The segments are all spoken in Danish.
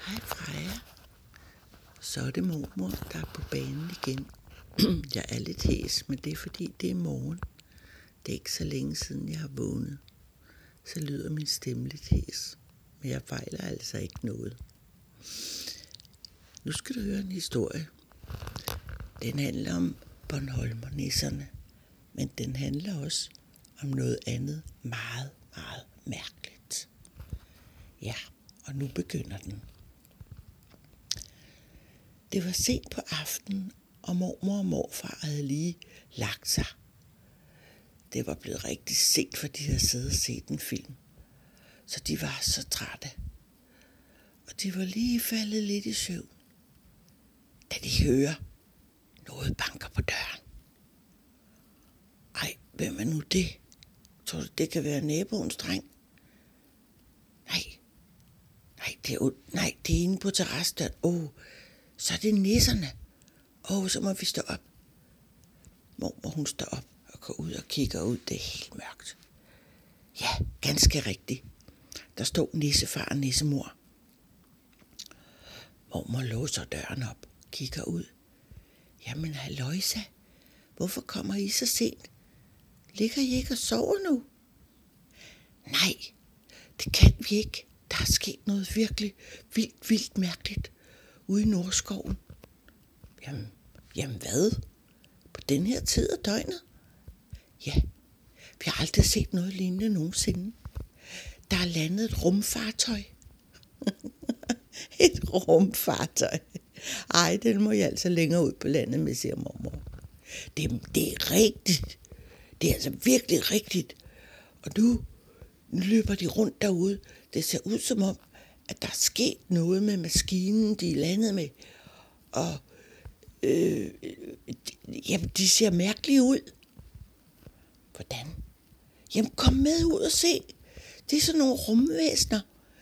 Hej Freja. Så er det mormor, der er på banen igen. Jeg er lidt hæs, men det er fordi det er morgen. Det er ikke så længe siden jeg har vågnet. Så lyder min stemme lidt hæs. Men jeg fejler altså ikke noget. Nu skal du høre en historie. Den handler om Bornholmernisserne. Men den handler også om noget andet meget, meget mærkeligt. Ja, og nu begynder den. Det var sent på aftenen, og mormor og morfar havde lige lagt sig. Det var blevet rigtig sent, for de havde siddet og set en film. Så de var så trætte. Og de var lige faldet lidt i søvn, da de hører noget banker på døren. Ej, hvem er nu det? Tror du, det kan være naboens dreng? Nej, det er inde på terrassedøren. Så er det nisserne. Så må vi stå op. Mormor, hun står op og går ud og kigger ud. Det er helt mørkt. Ja, ganske rigtigt. Der stod nissefar og nissemor. Mormor låser døren op, kigger ud. Jamen, halløjsa. Hvorfor kommer I så sent? Ligger I ikke og sover nu? Nej, det kan vi ikke. Der er sket noget virkelig vildt mærkeligt ude i Nordskoven. Jamen hvad? På den her tid af døgnet? Ja, vi har aldrig set noget lignende nogensinde. Der er landet et rumfartøj. Et rumfartøj. Ej, den må jeg altså længere ud på landet med, siger mormor. Det er rigtigt. Det er altså virkelig rigtigt. Og nu løber de rundt derude. Det ser ud som om, at der er sket noget med maskinen, de er landet med. Og de ser mærkelige ud. Hvordan? Jamen, kom med ud og se. Det er sådan nogle rumvæsener.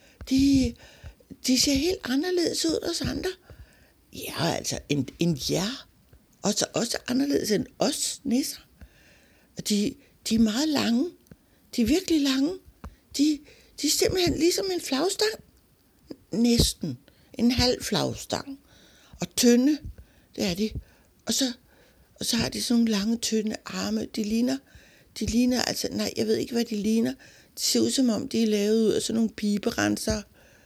De ser helt anderledes ud os andre. Ja, altså, end jer. Og så også anderledes end os nisser. Og de er meget lange. De er virkelig lange. De er simpelthen ligesom en flagstang. Næsten. En halv flagstang. Og tynde, det er de. Og så har de sådan nogle lange, tynde arme. De ligner, altså, nej, jeg ved ikke, hvad de ligner. Det ser ud som om, de er lavet ud af sådan nogle piberenser.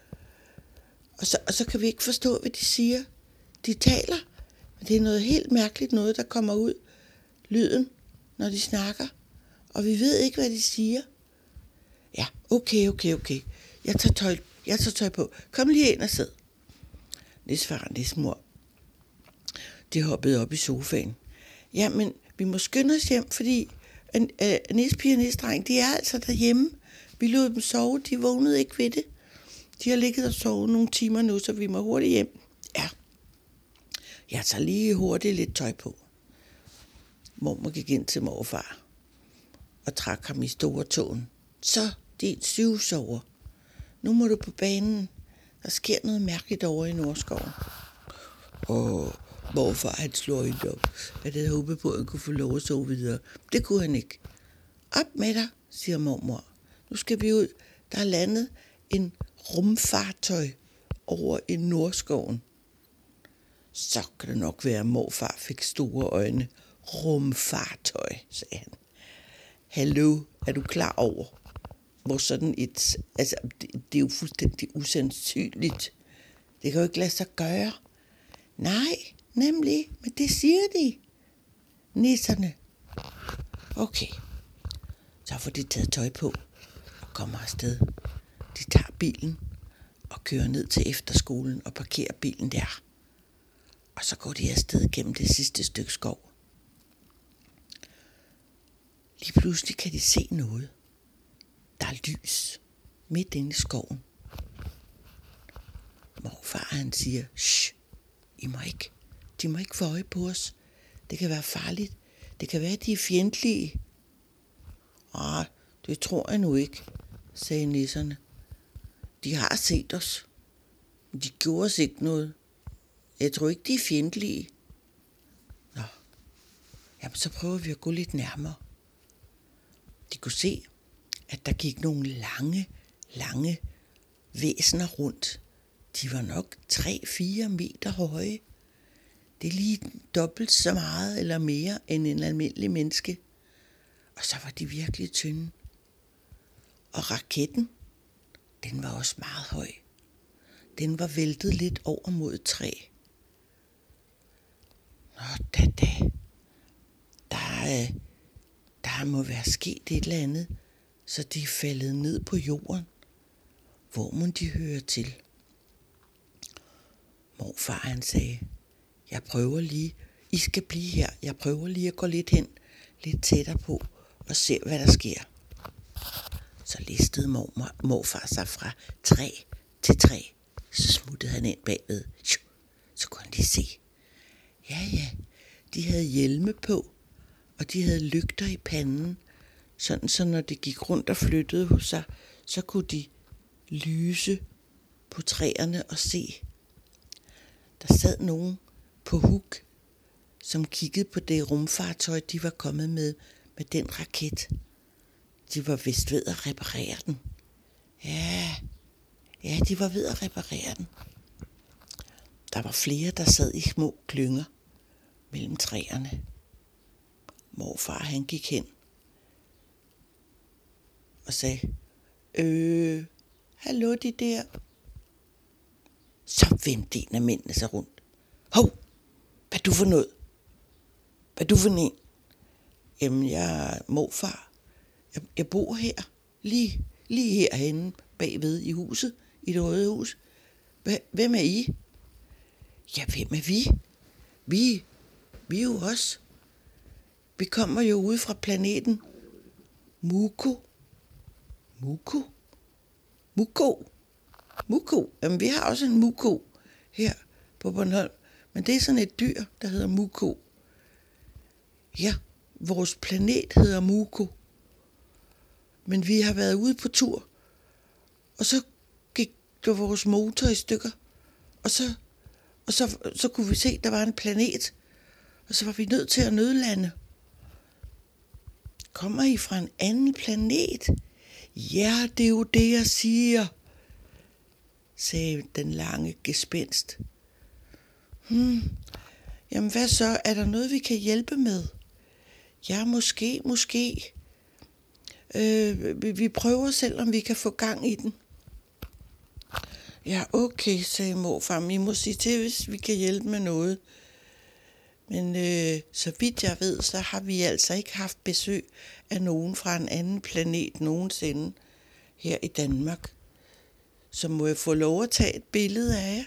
Og så kan vi ikke forstå, hvad de siger. De taler, men det er noget helt mærkeligt noget, der kommer ud. Lyden, når de snakker. Og vi ved ikke, hvad de siger. Ja, okay. Jeg tager tøj på. Kom lige ind og sid. Nissefar og nissemor, de hoppede op i sofaen. Jamen, vi må skynde os hjem, fordi nissepige og nissedreng, de er altså derhjemme. Vi lod dem sove, de vågnede ikke ved det. De har ligget og sovet nogle timer nu, så vi må hurtigt hjem. Ja, jeg tager lige hurtigt lidt tøj på. Mormor gik ind til morfar og trak ham i store tåen. Så, din syvsover. Nu må du på banen. Der sker noget mærkeligt over i Nordskoven. Morfar, han slår ind op. Jeg havde håbet på, at han kunne få lov at sove videre. Det kunne han ikke. Op med dig, siger mormor. Nu skal vi ud. Der er landet en rumfartøj over i Nordskoven. Så kan det nok være, at morfar fik store øjne. Rumfartøj, sagde han. Hallo, er du klar over, hvor sådan et... Altså, det er jo fuldstændig usandsynligt. Det kan jo ikke lade sig gøre. Nej, nemlig, men det siger de. Nisserne. Okay, så får de taget tøj på og kommer afsted. De tager bilen og kører ned til efterskolen og parkerer bilen der. Og så går de afsted gennem det sidste stykke skov. Lige pludselig kan de se noget. Der er lys midt inde i skoven. Morfar, han siger, shh, de må ikke få øje på os. Det kan være farligt. Det kan være, at de er fjendtlige. Det tror jeg nu ikke, sagde nisserne. De har set os. Men de gjorde os ikke noget. Jeg tror ikke, de er fjendtlige. Nå, jamen så prøver vi at gå lidt nærmere. De kunne se, at der gik nogle lange væsener rundt. de var nok 3-4 meter høje. Det er lige dobbelt så meget eller mere end en almindelig menneske. Og så var de virkelig tynde. Og raketten, den var også meget høj. Den var væltet lidt over mod et træ. Nå der må være sket et eller andet, så de er faldet ned på jorden. Hvor må de høre til? Morfar han sagde, jeg prøver lige, I skal blive her, jeg prøver lige at gå lidt tættere på og se hvad der sker. Så listede morfar sig fra træ til træ. Så smuttede han ind bagved. Så kunne han lige se. Ja, de havde hjelme på, og de havde lygter i panden. Sådan så når de gik rundt og flyttede hos sig, så kunne de lyse på træerne og se. Der sad nogen på huk, som kiggede på det rumfartøj, de var kommet med den raket. De var vist ved at reparere den. Ja, de var ved at reparere den. Der var flere, der sad i små klynger mellem træerne. Morfar han gik hen og sagde, hallo de der. Så vendte en af mændene sig rundt. Hov, hvad er du for noget? Hvad er du for en? Jamen, jeg er morfar. Jeg bor her, lige herhenne bagved i huset, i det røde hus. Hvem er I? Ja, hvem er vi? Vi er jo os. Vi kommer jo ude fra planeten Muko. Jamen, vi har også en muko her på Bornholm. Men det er sådan et dyr, der hedder muko. Ja, vores planet hedder Muko. Men vi har været ude på tur. Og så gik der vores motor i stykker. Og så kunne vi se, at der var en planet. Og så var vi nødt til at nødlande. Kommer I fra en anden planet? Ja, det er jo det, jeg siger, sagde den lange gespenst. Jamen hvad så? Er der noget, vi kan hjælpe med? Ja, måske. Vi prøver selv, om vi kan få gang i den. Ja, okay, sagde morfar. I må sige til, hvis vi kan hjælpe med noget. Men så vidt jeg ved, så har vi altså ikke haft besøg af nogen fra en anden planet nogensinde her i Danmark. Så må jeg få lov at tage et billede af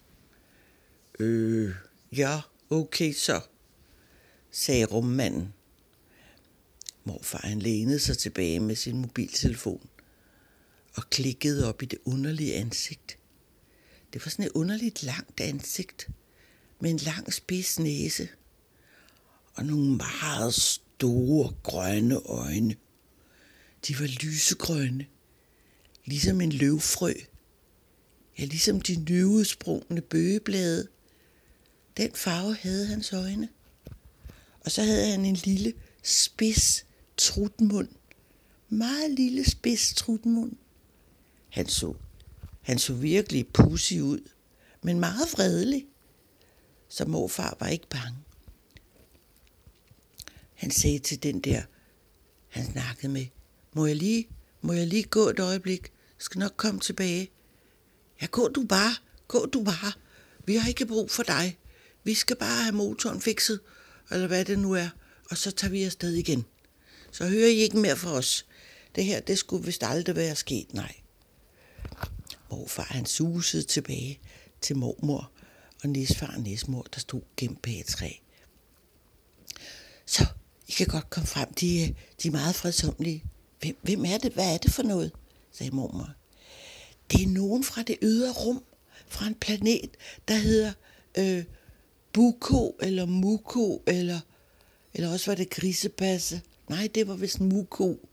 jer? Ja, okay så, sagde rummanden. Morfar han lænede sig tilbage med sin mobiltelefon og klikkede op i det underlige ansigt. Det var sådan et underligt langt ansigt med en lang spids næse og nogle meget store grønne øjne. De var lysegrønne, ligesom en løvfrø. Ja, ligesom de nyudsprungne bøgeblade. Den farve havde hans øjne. Og så havde han en lille spids trutmund. Meget lille spids trutmund. Han så virkelig pudsig ud, men meget fredelig. Så morfar var ikke bange. Han sagde til den der, han snakkede med, må jeg lige gå et øjeblik? Jeg skal nok komme tilbage. Ja, gå du bare. Vi har ikke brug for dig. Vi skal bare have motoren fikset, eller hvad det nu er, og så tager vi afsted igen. Så hører I ikke mere fra os. Det her, det skulle vist aldrig være sket, nej. Morfar, han susede tilbage til mormor og næsfar og næsmor, der stod gemt bag et træ. Så, I kan godt komme frem. De er meget fredsommelige. Hvem er det? Hvad er det for noget? Sagde mormor. Det er nogen fra det ydre rum, fra en planet, der hedder Buko, eller Muko, eller også var det grisepasse. Nej, det var vist Muko.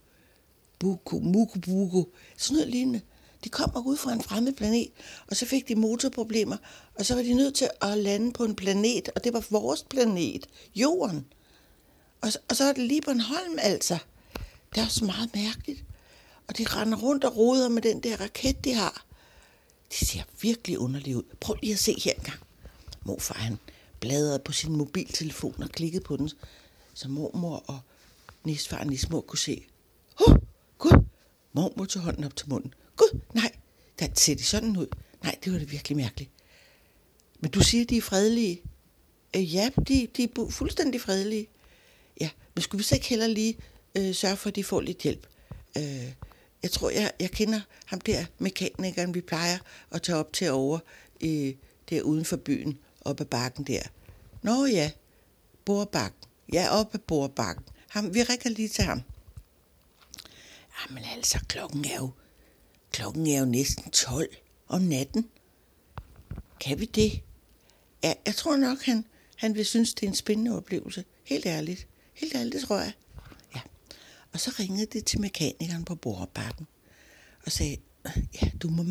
Buko. Sådan noget lignende. De kommer ud fra en fremmed planet, og så fik de motorproblemer, og så var de nødt til at lande på en planet, og det var vores planet, Jorden. Og så er det lige Bornholm, altså. Det er også meget mærkeligt. Og de render rundt og roder med den der raket, de har. Det ser virkelig underligt ud. Prøv lige at se her engang. Morfar, han bladrede på sin mobiltelefon og klikkede på den, så mormor og næstfar og næstmor kunne se. Gud! Mormor tog hånden op til munden. Gud, nej, der ser det sådan ud. Nej, det var det virkelig mærkeligt. Men du siger, de er fredelige. Ja, de er fuldstændig fredelige. Ja, men skulle vi så ikke heller lige sørge for, at de får lidt hjælp? Jeg tror, jeg kender ham der, mekanikeren, vi plejer at tage op til over der uden for byen, op ad bakken der. Nå ja, Borbakken. Ja, op ad Borbakken. Vi rækker lige til ham. Jamen altså, klokken er jo næsten 12 om natten. Kan vi det? Ja, jeg tror nok, han vil synes, det er en spændende oplevelse. Helt ærligt, det tror jeg. Ja. Og så ringede det til mekanikeren på Borbakken og sagde, ja, du må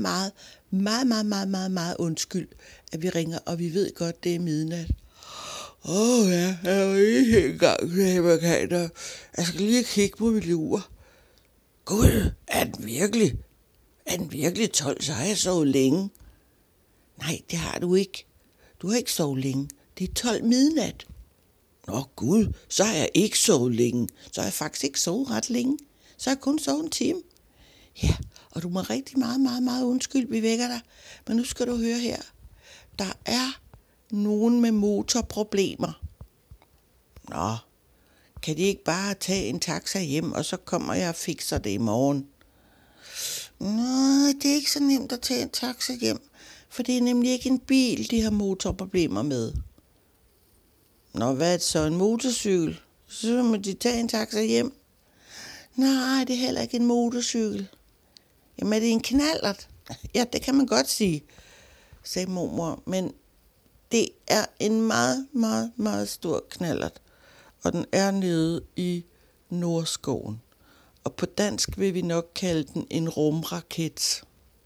meget undskyld, at vi ringer, og vi ved godt, det er midnat. Ja, jeg er jo ikke engang, sagde mekanikeren. Jeg skal lige kigge på mit ur. Gud, er den virkelig 12, så har jeg sovet længe. Nej, det har du ikke. Du har ikke sovet længe. Det er 12 midnat. Nå Gud, så har jeg ikke sovet længe. Så har jeg faktisk ikke sovet ret længe. Så har jeg kun sovet en time. Ja, og du må rigtig meget undskyld, vi vækker dig. Men nu skal du høre her. Der er nogen med motorproblemer. Nå, kan de ikke bare tage en taxa hjem, og så kommer jeg og fikser det i morgen? Nå, det er ikke så nemt at tage en taxa hjem, for det er nemlig ikke en bil, de har motorproblemer med. Nå, hvad er det så? En motorcykel? Så må de tage en taxa hjem. Nej, det er heller ikke en motorcykel. Jamen, er det en knallert? Ja, det kan man godt sige, sagde mormor, men det er en meget stor knallert, og den er nede i Nordskoven. Og på dansk vil vi nok kalde den en rumraket.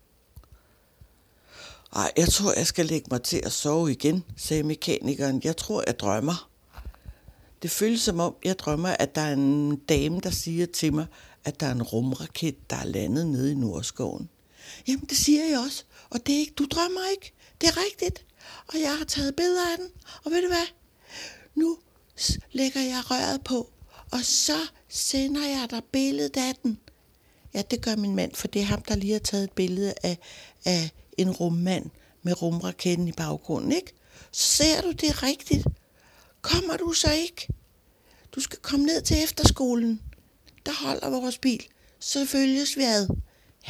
Ej, jeg tror, jeg skal lægge mig til at sove igen, sagde mekanikeren. Jeg tror, jeg drømmer. Det føles som om, jeg drømmer, at der er en dame, der siger til mig, at der er en rumraket, der er landet nede i Nordskoven. Jamen, det siger jeg også, og det er ikke, du drømmer ikke. Det er rigtigt, og jeg har taget billeder af den, og ved du hvad? Nu lægger jeg røret på, og så sender jeg dig billedet af den. Ja, det gør min mand, for det er ham, der lige har taget et billede af en rummand med rumraketten i baggrunden, ikke? Så ser du det rigtigt. Kommer du så ikke? Du skal komme ned til efterskolen. Der holder vores bil. Så følges vi ad. Ja.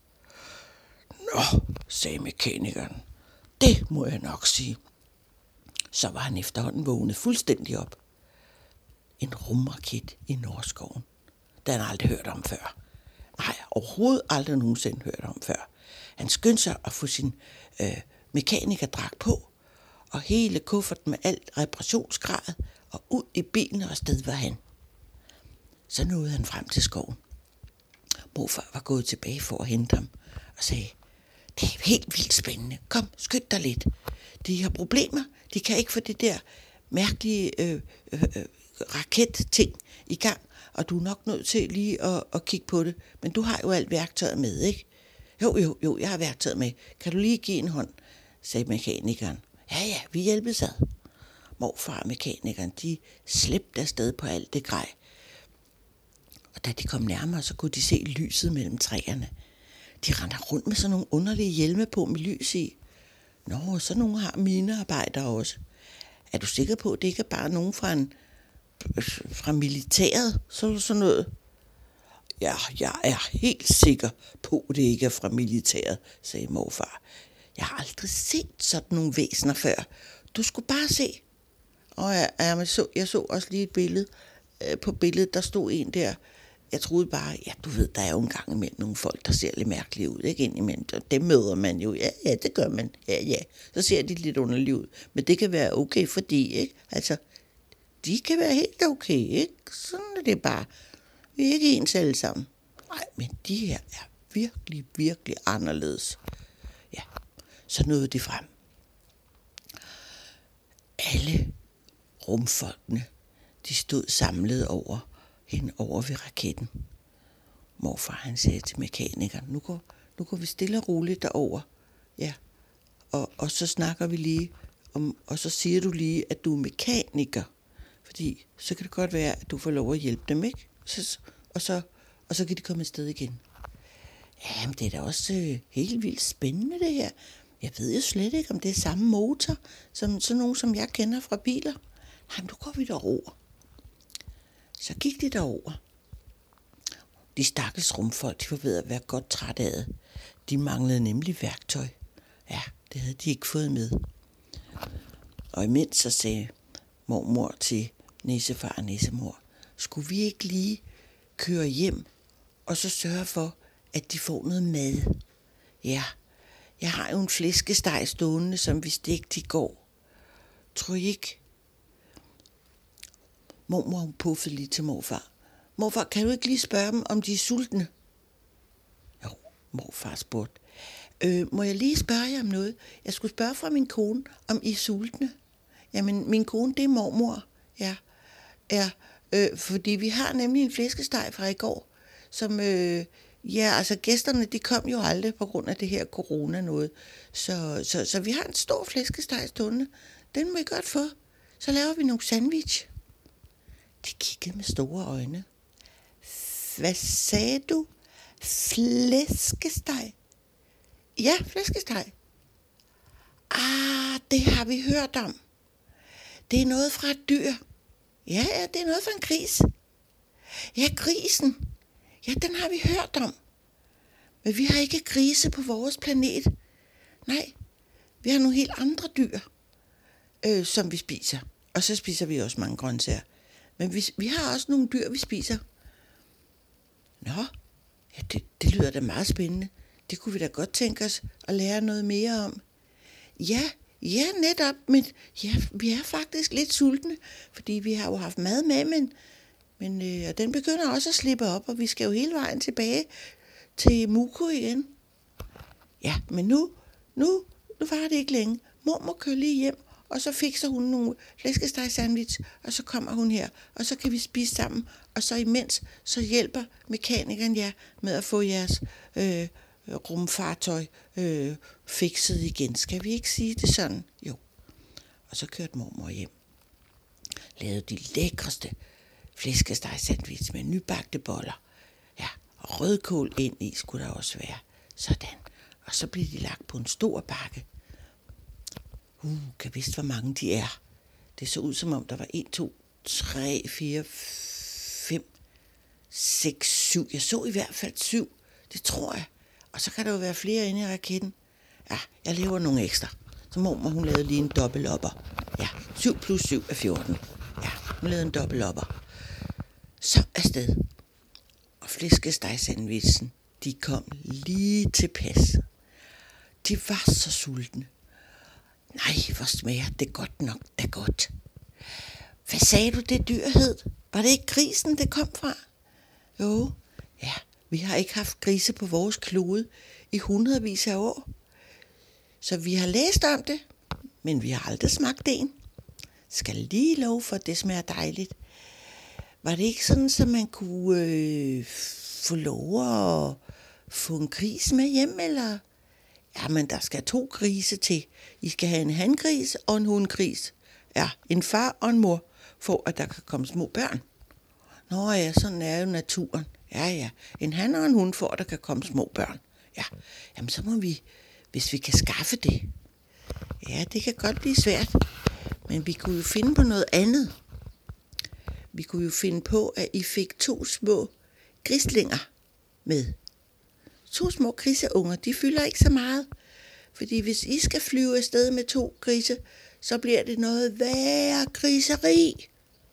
Nå, sagde mekanikeren. Det må jeg nok sige. Så var han efterhånden vågnet fuldstændig op. En rumraket i Nordskoven. Den har han aldrig hørt om før. Nej, overhovedet aldrig nogensinde hørt om før. Han skyndte sig at få sin mekanikerdragt på, og hele kufferten med alt reparationsgradet, og ud i bilen, og afsted var han. Så nåede han frem til skoven. Morfar var gået tilbage for at hente ham, og sagde, det er helt vildt spændende. Kom, skynd dig lidt. De har problemer. De kan ikke få det der mærkelige raketting i gang, og du er nok nødt til lige at kigge på det. Men du har jo alt værktøjet med, ikke? Jo, jeg har værktøjet med. Kan du lige give en hånd, sagde mekanikeren. Ja, vi hjælpes ad. Morfar og mekanikeren, de slæbte afsted på alt det grej. Og da de kom nærmere, så kunne de se lyset mellem træerne. De render rundt med sådan nogle underlige hjelme på med lys i. Nå, så nogle har minearbejdere også. Er du sikker på, at det ikke er bare nogen fra militæret? Sådan noget? Ja, jeg er helt sikker på, at det ikke er fra militæret, sagde morfar. Jeg har aldrig set sådan nogle væsener før. Du skulle bare se. Og jeg så også lige et billede. På billedet, der stod en der. Jeg troede bare, ja, du ved, der er jo en gang imellem nogle folk, der ser lidt mærkelige ud, ikke? Indimellem. Det møder man jo. Ja, det gør man. Ja. Så ser de lidt underlige ud. Men det kan være okay, fordi, ikke? Altså, de kan være helt okay, ikke? Sådan er det bare. Vi er ikke ens alle sammen. Nej, men de her er virkelig anderledes. Ja, så nåede de frem. Alle rumfolkene, de stod samlet hen over ved raketten. Morfar, han sagde til mekanikeren, nu går vi stille og roligt derover. Ja, og så snakker vi lige om, og så siger du lige, at du er mekaniker. Fordi så kan det godt være, at du får lov at hjælpe dem, ikke? Og så kan de komme afsted igen. Jamen, det er da også helt vildt spændende, det her. Jeg ved jo slet ikke, om det er samme motor, som sådan nogle, som jeg kender fra biler. Nej, nu går vi derover. Så gik de derover. De stakkels rumfolk, de var ved at være godt trætte af det. De manglede nemlig værktøj. Ja, det havde de ikke fået med. Og imens så sagde mormor til nissefar og nissemor, skulle vi ikke lige køre hjem, og så sørge for, at de får noget mad? Ja, jeg har jo en flæskesteg stående, som vi stegte i går. Tror I ikke? Mormor hun puffede lige til morfar. Morfar, kan du ikke lige spørge dem, om de er sultne? Jo, morfar spurgte. Må jeg lige spørge jer om noget? Jeg skulle spørge fra min kone, om I er sultne. Jamen, min kone, det er mormor. Ja, fordi vi har nemlig en flæskesteg fra i går, som, altså gæsterne, de kom jo aldrig på grund af det her corona noget. Så vi har en stor flæskesteg stående. Den må I godt få. Så laver vi nogle sandwich. De kiggede med store øjne. Hvad sagde du? Flæskesteg? Ja, flæskesteg. Det har vi hørt om. Det er noget fra et dyr. Ja, det er noget fra en gris. Ja, grisen. Ja, den har vi hørt om. Men vi har ikke grise på vores planet. Nej, vi har nogle helt andre dyr, som vi spiser. Og så spiser vi også mange grøntsager. Men vi har også nogle dyr, vi spiser. Nå, ja, det lyder da meget spændende. Det kunne vi da godt tænke os at lære noget mere om. Ja, netop, men ja, vi er faktisk lidt sultne, fordi vi har jo haft mad med, men den begynder også at slippe op, og vi skal jo hele vejen tilbage til Muko igen. Ja, men nu var det ikke længe. Mormor kører lige hjem, og så fikser hun nogle flæskesteg sandwich, og så kommer hun her, og så kan vi spise sammen, og så imens, så hjælper mekanikeren jer med at få jeres rumfartøj fikset igen. Skal vi ikke sige det sådan? Jo. Og så kørte mormor hjem. Lavede de lækreste flæskesteg sandwich med nybagte boller. Ja, og rødkål ind i skulle der også være. Sådan. Og så blev de lagt på en stor bakke. Kan vidst, hvor mange de er. Det så ud som om, der var 1, 2, 3, 4, 5, 6, 7. Jeg så i hvert fald 7. Det tror jeg. Og så kan der jo være flere inde i raketten. Ja, jeg laver nogle ekstra. Så mormor, hun lavede lige en dobbeltopper. Ja, 7 plus 7 er 14. Ja, hun lavede en dobbeltopper. Så afsted. Og flæskestegsandvitsen, de kom lige tilpas. De var så sultne. Nej, hvor smager det godt nok, da godt. Hvad sagde du, det dyr hed? Var det ikke grisen, det kom fra? Jo, ja, vi har ikke haft grise på vores klode i hundredvis af år. Så vi har læst om det, men vi har aldrig smagt en. Skal lige love for, at det smager dejligt. Var det ikke sådan, så man kunne få lov at få en gris med hjem, eller? Jamen, der skal 2 grise til. I skal have en hangris og en hundgris. Ja, en far og en mor, for at der kan komme små børn. Nå ja, sådan er jo naturen. Ja, en han og en hund, for at der kan komme små børn. Ja, jamen så må vi, hvis vi kan skaffe det. Ja, det kan godt blive svært, men vi kunne jo finde på noget andet. Vi kunne jo finde på, at I fik 2 små grislinger med. 2 små griseunger, de fylder ikke så meget. Fordi hvis I skal flyve afsted med 2 grise, så bliver det noget værre griseri.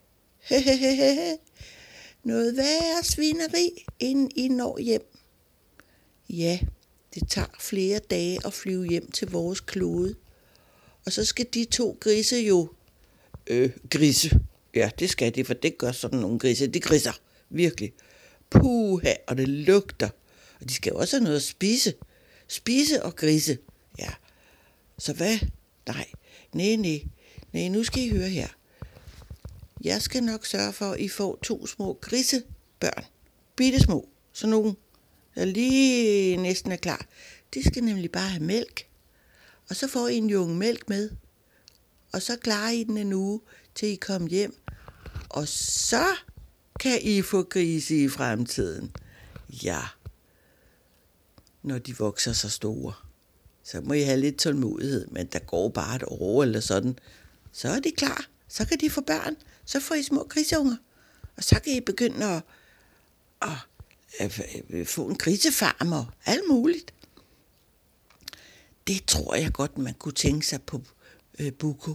Noget værre svineri, inden I når hjem. Ja, det tager flere dage at flyve hjem til vores klode. Og så skal de 2 grise jo grise. Ja, det skal de, for det gør sådan nogle grise. De griser, virkelig. Puha, og det lugter. Og de skal jo også have noget at spise. Spise og grise. Ja. Så hvad? Nej, nu skal I høre her. Jeg skal nok sørge for, at I får 2 små grisebørn. Bittesmå. Så nogen, der lige næsten er klar. De skal nemlig bare have mælk. og så får I en junge mælk med, og så klarer I den en uge, til I kommer hjem, og så kan I få grise i fremtiden. Ja, når de vokser så store. Så må I have lidt tålmodighed, men der går bare et år eller sådan. Så er de klar, så kan de få børn, så får I små griseunger, og så kan I begynde at få en grisefarm og alt muligt. Det tror jeg godt, man kunne tænke sig på Buko.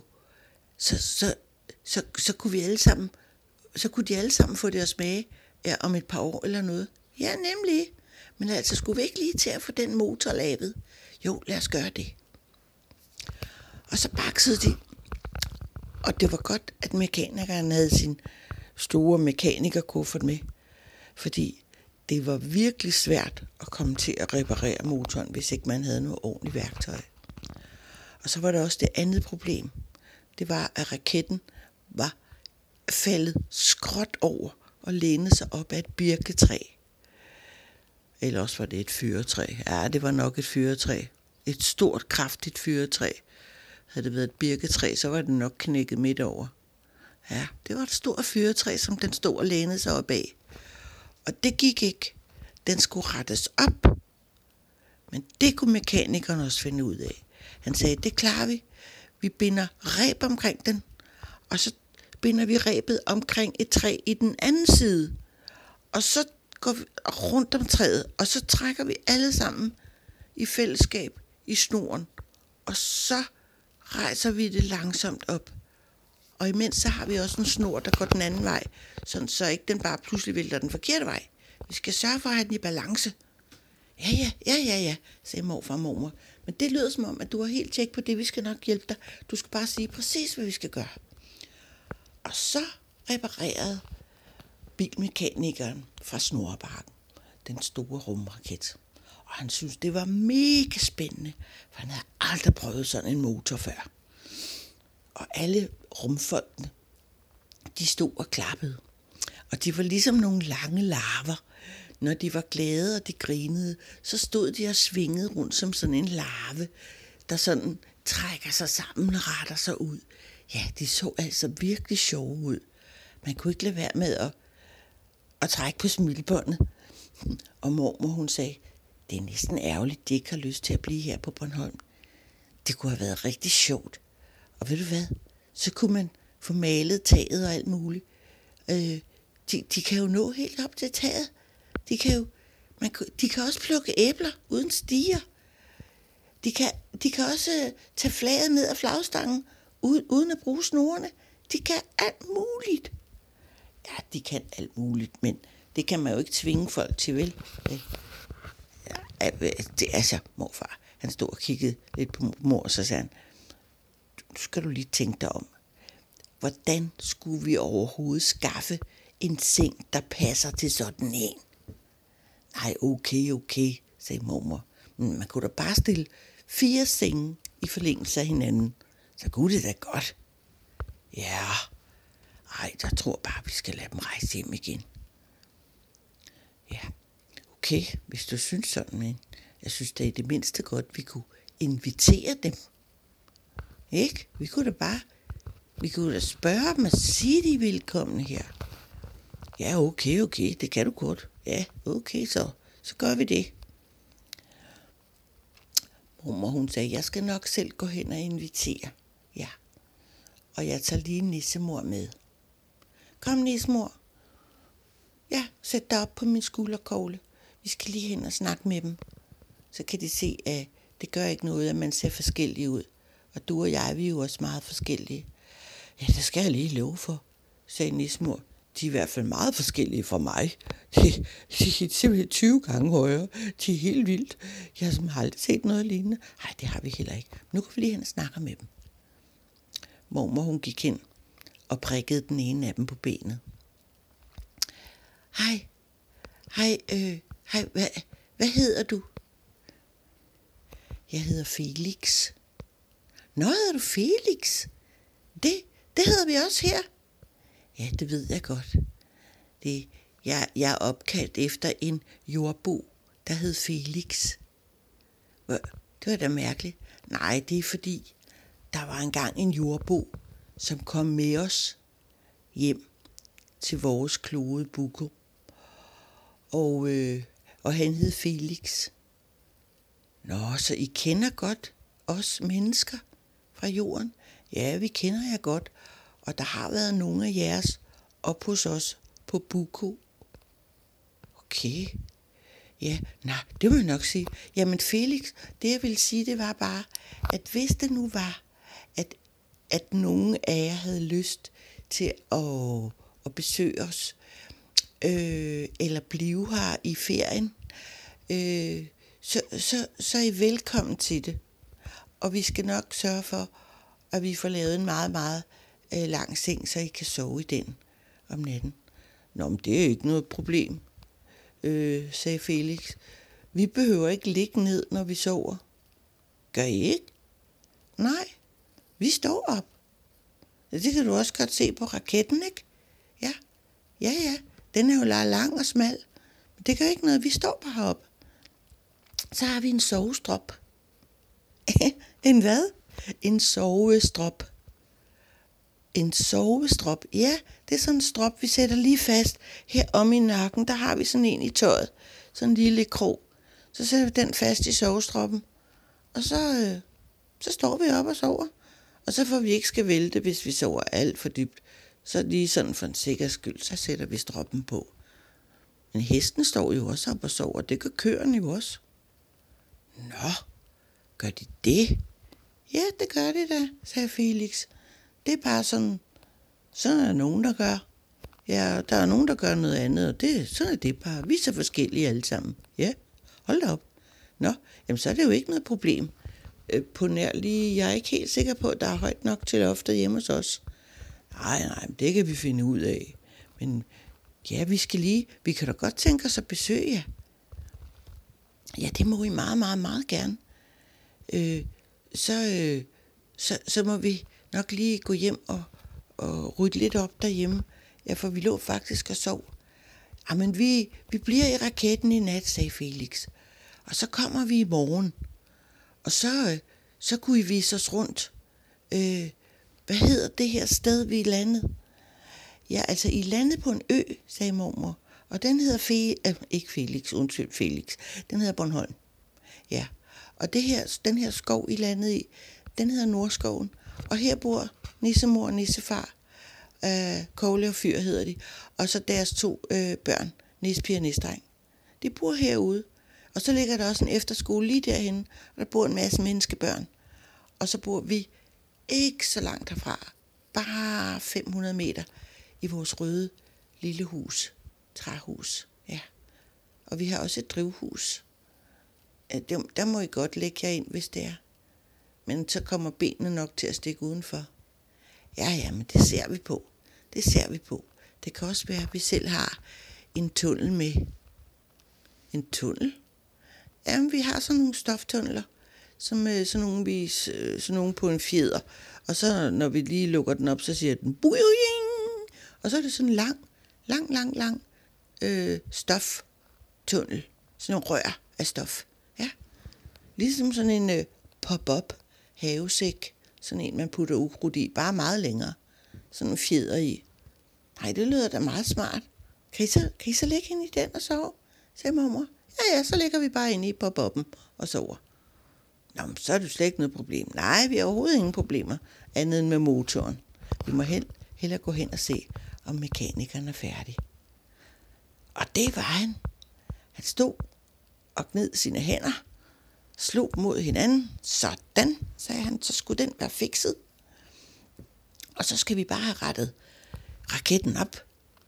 Så kunne vi alle sammen, så kunne de alle sammen få det at smage om et par år eller noget. Ja, nemlig. Men altså, skulle vi ikke lige til at få den motor lavet? Jo, lad os gøre det. Og så baksede de. Og det var godt, at mekanikeren havde sin store mekanikerkuffert med. Fordi det var virkelig svært at komme til at reparere motoren, hvis ikke man havde noget ordentligt værktøj. Og så var der også det andet problem. Det var, at raketten var faldet skråt over og lænede sig op af et birketræ. Eller også var det et fyrretræ. Ja, det var nok et fyrretræ. Et stort, kraftigt fyrretræ. Havde det været et birketræ, så var det nok knækket midt over. Ja, det var et stort fyrretræ, som den stod og lænede sig op af. Og det gik ikke. Den skulle rettes op. Men det kunne mekanikeren også finde ud af. Han sagde, det klarer vi. Vi binder reb omkring den, og så binder vi rebet omkring et træ i den anden side. Og så går vi rundt om træet, og så trækker vi alle sammen i fællesskab i snoren. Og så rejser vi det langsomt op. Og imens så har vi også en snor, der går den anden vej, sådan så ikke den bare pludselig vælter den forkerte vej. Vi skal sørge for at have den i balance. Ja, sagde morfar og mormor. Men det lyder som om, at du har helt tjek på det, vi skal nok hjælpe dig. Du skal bare sige præcis, hvad vi skal gøre. Og så reparerede bilmekanikeren fra Snorrebakken den store rumraket. Og han synes, det var mega spændende, for han havde aldrig prøvet sådan en motor før. Og alle rumfolkene, de stod og klappede. Og de var ligesom nogle lange larver. Når de var glade og de grinede, så stod de og svingede rundt som sådan en larve, der sådan trækker sig sammen og retter sig ud. Ja, de så altså virkelig sjove ud. Man kunne ikke lade være med at trække på smilebåndet. Og mormor, hun sagde, det er næsten ærgerligt, de ikke har lyst til at blive her på Bornholm. Det kunne have været rigtig sjovt. Og ved du hvad, så kunne man få malet taget og alt muligt. De kan jo nå helt op til taget. De kan også plukke æbler uden stiger. De kan også tage flaget ned af flagstangen uden at bruge snorene. De kan alt muligt. Ja, de kan alt muligt, men det kan man jo ikke tvinge folk til, vel? Altså, morfar, han stod og kiggede lidt på mor, og så sagde han, nu skal du lige tænke dig om. Hvordan skulle vi overhovedet skaffe en seng, der passer til sådan en? Nej, okay, sagde mormor. Men man kunne da bare stille 4 senge i forlængelse af hinanden. Så kunne det da godt. Ja, jeg tror bare, vi skal lade dem rejse hjem igen. Ja, okay, hvis du synes sådan, men jeg synes da i det mindste godt, vi kunne invitere dem. Ikke? Vi kunne da spørge dem og sige, de er velkomne her. Ja, okay, det kan du godt. Ja, okay, så gør vi det. Mormor, hun sagde, jeg skal nok selv gå hen og invitere. Ja, og jeg tager lige nissemor med. Kom, nissemor. Ja, sæt dig op på min skulderkogle. Vi skal lige hen og snakke med dem. Så kan de se, at det gør ikke noget, at man ser forskellig ud. Og du og jeg, vi er jo også meget forskellige. Ja, det skal jeg lige love for, sagde nissemor. De er i hvert fald meget forskellige fra mig. De er simpelthen 20 gange højere. De er helt vildt. Jeg har aldrig set noget lignende. Nej, det har vi heller ikke. Nu kan vi lige hen og snakke med dem. Mormor, hun gik hen og prikkede den ene af dem på benet. Hej, hvad hedder du? Jeg hedder Felix. Nå, hedder du Felix? Det hedder vi også her. Ja, det ved jeg godt. Jeg er opkaldt efter en jordbo, der hed Felix. Det var da mærkeligt. Nej, det er fordi, der var engang en jordbo, som kom med os hjem til vores klode Buko. Og han hed Felix. Nå, så I kender godt os mennesker fra jorden? Ja, vi kender jer godt. Og der har været nogle af jeres op hos os på Buko. Okay. Ja, nej, det må jeg nok sige. Jamen Felix, det jeg ville sige, det var bare, at hvis det nu var, at nogen af jer havde lyst til at besøge os, eller blive her i ferien, så er I velkommen til det. Og vi skal nok sørge for, at vi får lavet en meget, meget lang seng, så I kan sove i den om natten. Nå, men det er ikke noget problem, sagde Felix. Vi behøver ikke ligge ned, når vi sover. Gør I ikke? Nej, vi står op. Det kan du også godt se på raketten, ikke? Ja, den er jo lang og smal. Men det gør ikke noget, vi står bare heroppe. Så har vi en sovestrop. En hvad? En sovestrop. En sovestrop. Ja, det er sådan en strop, vi sætter lige fast her om i nakken. Der har vi sådan en i tøjet. Sådan en lille krog. Så sætter vi den fast i sovestroppen. Og så står vi op og sover. Og så får vi ikke skal vælte, hvis vi sover alt for dybt. Så lige sådan for en sikker skyld, så sætter vi stroppen på. Men hesten står jo også op og sover. Det gør køerne jo også. Nå, gør de det? Ja, det gør de da, sagde Felix. Det er bare sådan er der nogen, der gør. Ja, der er nogen, der gør noget andet, og sådan er det bare. Vi er så forskellige alle sammen. Ja, hold da op. Nå, jamen så er det jo ikke noget problem. På nær lige, jeg er ikke helt sikker på, at der er højt nok til loftet hjemme hos os. Nej, men det kan vi finde ud af. Men ja, vi kan da godt tænke os at besøge jer. Ja, det må I meget, meget, meget gerne. Så må vi nok lige gå hjem og rydde lidt op derhjemme. Ja, for vi lå faktisk og sov. Jamen, vi bliver i raketten i nat, sagde Felix. Og så kommer vi i morgen. Og så kunne I vise os rundt. Hvad hedder det her sted, vi er landet? Ja, altså, I landede på en ø, sagde mormor. Og den hedder ikke Felix, undskyld Felix. Den hedder Bornholm. Ja, og den her skov, I landede i, den hedder Nordskoven. Og her bor nissemor og nissefar. Kogle og Fyr hedder de. Og så deres 2 børn, Nispige og Nisdreng. De bor herude. Og så ligger der også en efterskole lige derhenne. Og der bor en masse menneskebørn. Og så bor vi ikke så langt herfra. Bare 500 meter i vores røde lille hus. Træhus. Ja. Og vi har også et drivhus. Der må I godt lægge jer ind, hvis det er. Men så kommer benene nok til at stikke udenfor. Ja, men det ser vi på. Det kan også være, at vi selv har en tunnel med. En tunnel? Jamen, vi har sådan nogle stoftunneler, som sådan nogle på en fjeder. Og så, når vi lige lukker den op, så siger den buing. Og så er det sådan lang stoftunnel. Sådan en rør af stof. Ja. Ligesom sådan en pop-up havesæk. Sådan en, man putter ukrudt i. Bare meget længere. Sådan en fjeder i. Nej, det lyder da meget smart. Kan I så ligge ind i den og sove? Sagde mormor. Ja, så ligger vi bare inde i pop-up'en og sover. Nå, men så er det slet ikke noget problem. Nej, vi har overhovedet ingen problemer, andet end med motoren. Vi må hellere gå hen og se, om mekanikeren er færdig. Og det var han. Han stod og gned sine hænder, slog mod hinanden. Sådan, sagde han, så skulle den være fikset. Og så skal vi bare have rettet raketten op.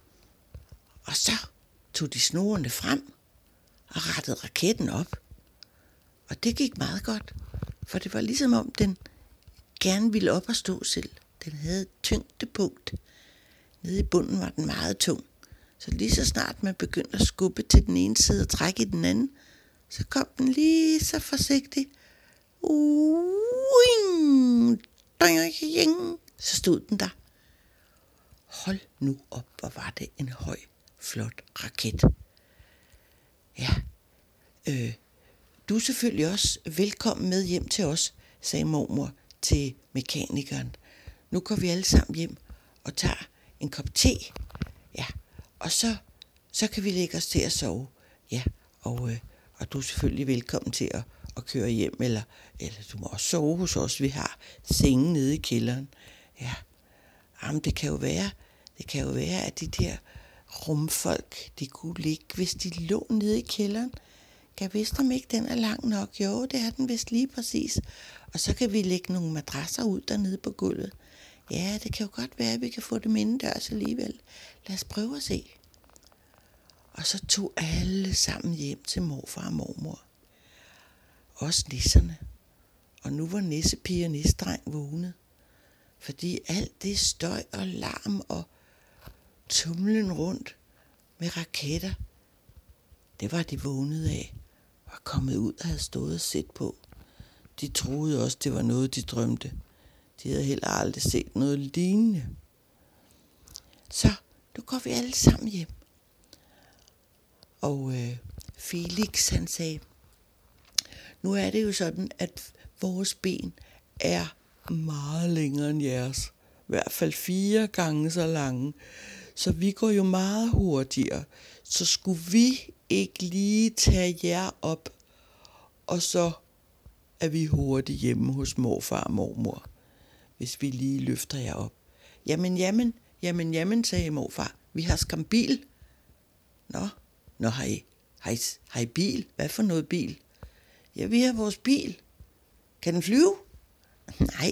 Og så tog de snorene frem og rettede raketten op. Og det gik meget godt, for det var ligesom om den gerne ville op og stå selv. Den havde et tyngdepunkt. Nede i bunden var den meget tung. Så lige så snart man begyndte at skubbe til den ene side og trække i den anden, så kom den lige så forsigtigt. Så stod den der. Hold nu op, hvor var det en høj, flot raket. Ja, du er selvfølgelig også velkommen med hjem til os, sagde mormor til mekanikeren. Nu går vi alle sammen hjem og tager en kop te. Ja, og så kan vi lægge os til at sove. Ja, og du er selvfølgelig velkommen til at køre hjem, eller du må også sove hos os. Vi har sengen nede i kælderen. Ja, jamen det kan jo være, at de der rumfolk, de kunne ligge, hvis de lå nede i kælderen. Jeg vidste om ikke, den er lang nok. Jo, det er den vist lige præcis. Og så kan vi lægge nogle madrasser ud dernede på gulvet. Ja, det kan jo godt være, at vi kan få dem indendørs alligevel. Lad os prøve at se. Og så tog alle sammen hjem til morfar og mormor. Også nisserne. Og nu var nissepige og nissedreng vågnet. Fordi alt det støj og larm og tumlen rundt med raketter, det var de vågnede af, var kommet ud og havde stået og set på. De troede også, det var noget, de drømte. De havde heller aldrig set noget lignende. Så nu går vi alle sammen hjem. Og Felix, han sagde, nu er det jo sådan, at vores ben er meget længere end jeres. I hvert fald 4 gange så lange. Så vi går jo meget hurtigere. Så skulle vi ikke lige tage jer op, og så er vi hurtigt hjemme hos morfar og mormor, hvis vi lige løfter jer op. Jamen, sagde morfar. Vi har skam bil. Nå, har I bil? Hvad for noget bil? Ja, vi har vores bil. Kan den flyve? Nej,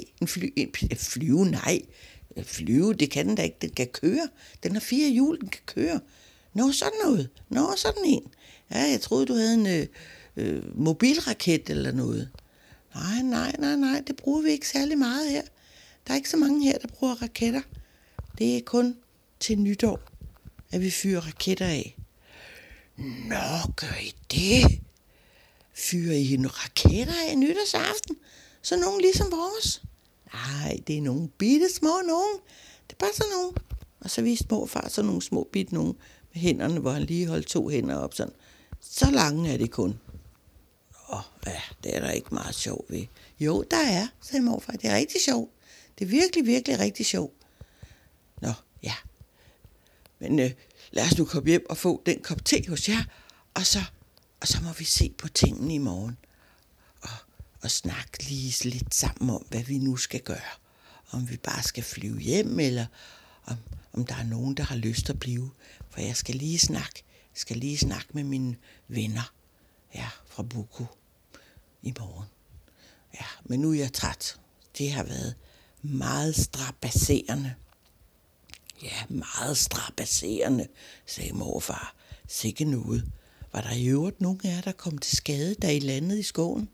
flyve, det kan den da ikke. Den kan køre. Den har 4 hjul, den kan køre. Sådan noget. Sådan en. Ja, jeg troede, du havde en mobilraket eller noget. Nej, det bruger vi ikke særlig meget her. Der er ikke så mange her, der bruger raketter. Det er kun til nytår, at vi fyrer raketter af. Nå, gør I det? Fyrer I nogle raketter af nytårsaften? Så nogen ligesom vores? Nej, det er nogle bitte små nogen. Det er bare sådan nogle. Og så viste morfar så nogle små bitte nogen med hænderne, hvor han lige holdt 2 hænder op sådan. Så lange er det kun. Ja, det er der ikke meget sjov ved. Jo, der er, sagde morfar. Det er rigtig sjovt. Det er virkelig, virkelig rigtig sjovt. Nå, ja. Men lad os nu komme hjem og få den kop te hos jer. Og så må vi se på tingene i morgen. Og snakke lige lidt sammen om, hvad vi nu skal gøre. Om vi bare skal flyve hjem, eller om der er nogen, der har lyst til at blive. For jeg skal lige snakke med mine venner fra Buko i morgen. Ja, men nu er jeg træt. Det har været meget strabasserende. Ja, meget strabasserende, sagde morfar. Sikke noget. Var der i øvrigt nogen af jer, der kom til skade, da I landede i skoven?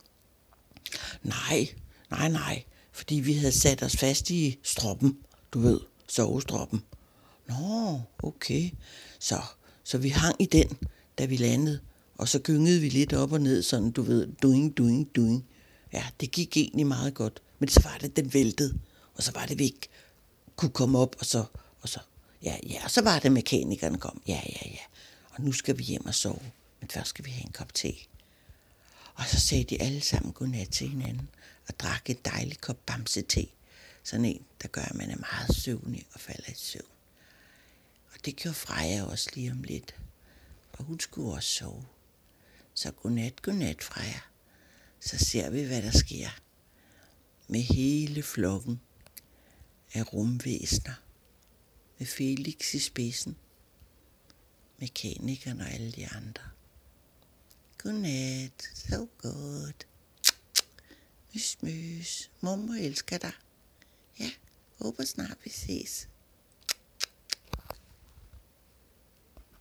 Nej, fordi vi havde sat os fast i stroppen, du ved, sovestroppen. Nå, okay. Så vi hang i den, da vi landede, og så gyngede vi lidt op og ned, sådan, du ved, doing. Ja, det gik egentlig meget godt, men så var det, den væltede, og så var det, vi ikke kunne komme op, og så, og så var det, mekanikeren kom. Ja. Og nu skal vi hjem og sove, men først skal vi have en kop te. Og så sagde de alle sammen godnat til hinanden, og drak en dejlig kop bamse-te. Sådan en, der gør, at man er meget søvnig og falder i søvn. Og det gjorde Freja også lige om lidt. Og hun skulle også sove. Så godnat, Freja. Så ser vi, hvad der sker med hele flokken af rumvæsener. Med Felix i spidsen. Mekanikeren og alle de andre. Godnat, så godt. Mys. Mormor elsker dig. Ja, håber snart vi ses.